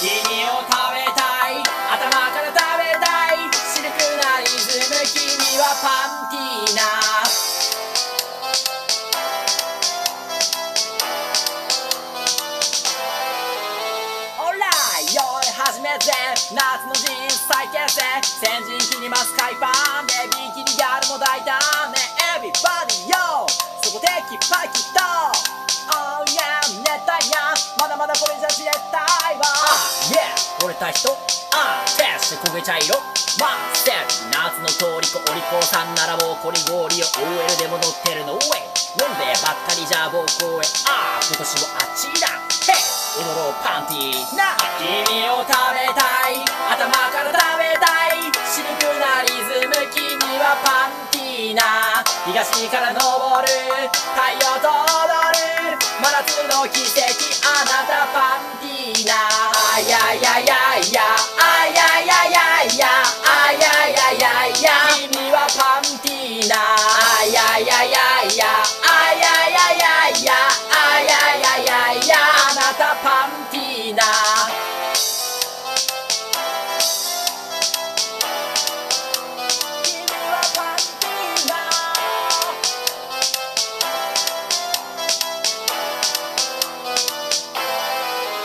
君を食べたい、頭から食べたい、シルクなリズム、君はパンティーナ。オーライ、よい始めぜ、夏の陣再結成、先陣切ります海パンでビキニギャルも大胆ね、Everybody yo、そこできっぱりきっとOh yeah、熱帯夜、まだまだこれじゃ知れたいわ。Yeah、折れた人、テスト焦げ茶色、ワンステップ、夏の通り子、お利口さんならもうこりごりよ、 OL でも乗ってるの Way、 飲んでばっかりじゃ暴行へ、今年もあっちだ、Hey、踊ろうパンティーな。君を食べたい、頭から食べたい、シルクなリズム、君はパンティーナ。東から昇る太陽と踊る真夏の奇跡、あなたパンティーナ。ややややや